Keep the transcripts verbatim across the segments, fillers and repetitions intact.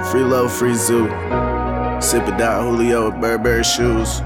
Free love, free zoo. Sippin' down Julio with Burberry shoes.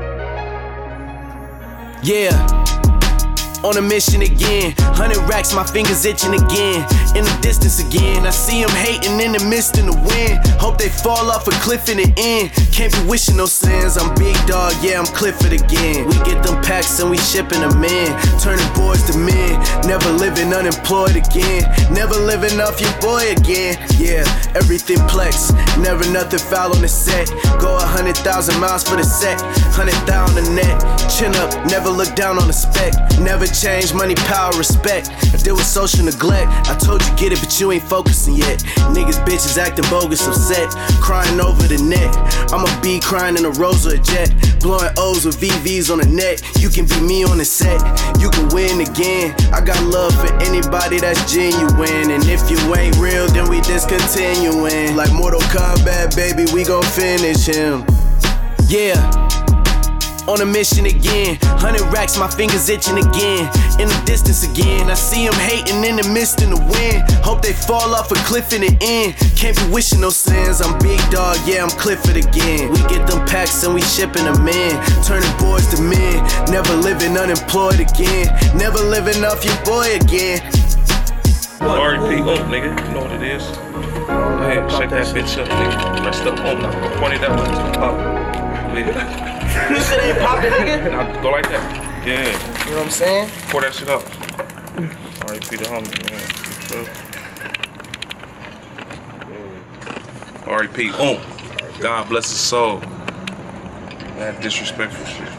Yeah. On a mission again, hundred racks, my fingers itching again. In the distance again, I see them hating in the mist and the wind. Hope they fall off a cliff in the end. Can't be wishing no sins, I'm big dog, yeah, I'm Clifford again. We get them packs and we shipping them in. Turning boys to men, never living unemployed again. Never living off your boy again. Yeah, everything plex, never nothing foul on the set. Go a hundred thousand miles for the set, hundred thousand the net. Chin up, never look down on the spec. Never change, money, power, respect. I deal with social neglect. I told you get it, but you ain't focusing yet. Niggas, bitches acting bogus, upset, crying over the net. I'ma be crying in a rose or a jet, blowing O's with V Vs on the net. You can be me on the set, you can win again. I got love for anybody that's genuine, and if you ain't real, then we discontinuing. Like Mortal Kombat, baby, we gon' finish him. Yeah. On a mission again, hundred racks, my fingers itching again. In the distance again, I see them hating in the mist and the wind. Hope they fall off a cliff in the end. Can't be wishing no sins, I'm big dog, yeah, I'm Clifford again. We get them packs and we shipping them in. Turning boys to men, never living unemployed again. Never living off your boy again. R E P up, nigga, you know what it is. Go ahead, shake that bitch up, nigga. Rest up on now, twenty that one to the pop. Yeah. You shit ain't poppin', nigga. Now go like that. Yeah. You know what I'm saying? Pour that shit up. R E P the homie, man. R E P, um. God bless his soul. That disrespectful shit.